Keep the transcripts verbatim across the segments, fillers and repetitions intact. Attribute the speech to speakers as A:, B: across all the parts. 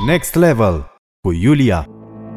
A: Next Level cu Iulia.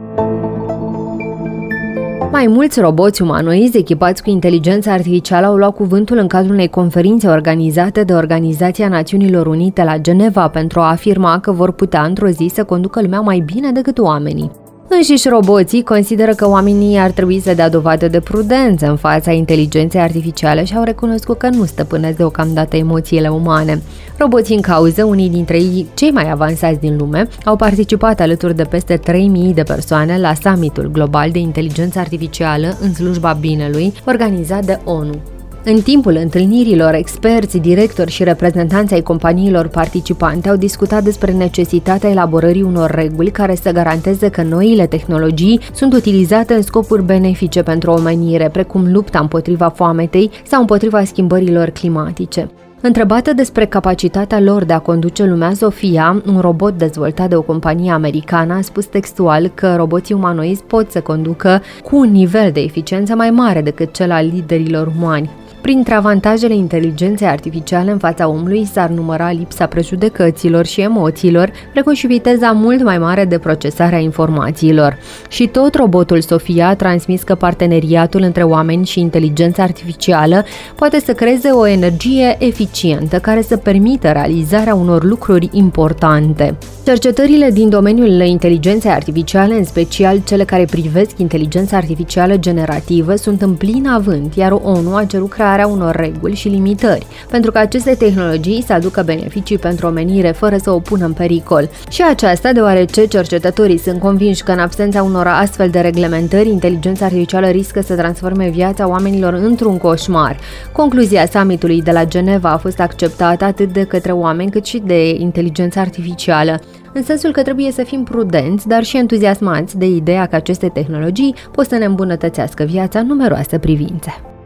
B: Mai mulți roboți umanoizi echipați cu inteligență artificială au luat cuvântul în cadrul unei conferințe organizate de Organizația Națiunilor Unite la Geneva pentru a afirma că vor putea într-o zi să conducă lumea mai bine decât oamenii. Înșiși roboții consideră că oamenii ar trebui să dea dovadă de prudență în fața inteligenței artificiale și au recunoscut că nu stăpânesc deocamdată emoțiile umane. Roboții în cauză, unii dintre ei cei mai avansați din lume, au participat alături de peste trei mii de persoane la summitul global de inteligență artificială în slujba binelui, organizat de O N U. În timpul întâlnirilor, experți, directori și reprezentanți ai companiilor participante au discutat despre necesitatea elaborării unor reguli care să garanteze că noile tehnologii sunt utilizate în scopuri benefice pentru omenire, precum lupta împotriva foametei sau împotriva schimbărilor climatice. Întrebată despre capacitatea lor de a conduce lumea, Sofia, un robot dezvoltat de o companie americană, a spus textual că roboții umanoizi pot să conducă cu un nivel de eficiență mai mare decât cel al liderilor umani. Printre avantajele inteligenței artificiale în fața omului s-ar număra lipsa prejudecăților și emoțiilor, precum și viteza mult mai mare de procesare a informațiilor. Și tot robotul Sofia a transmis că parteneriatul între oameni și inteligența artificială poate să creeze o energie eficientă care să permită realizarea unor lucruri importante. Cercetările din domeniul inteligenței artificiale, în special cele care privesc inteligența artificială generativă, sunt în plin avânt, iar O N U a cerut crearea unor reguli și limitări, pentru că aceste tehnologii să aducă beneficii pentru omenire fără să o pună în pericol. Și aceasta deoarece cercetătorii sunt convinși că în absența unor astfel de reglementări, inteligența artificială riscă să transforme viața oamenilor într-un coșmar. Concluzia summitului de la Geneva a fost acceptată atât de către oameni cât și de inteligența artificială, în sensul că trebuie să fim prudenți, dar și entuziasmați de ideea că aceste tehnologii pot să ne îmbunătățească viața în numeroase privințe.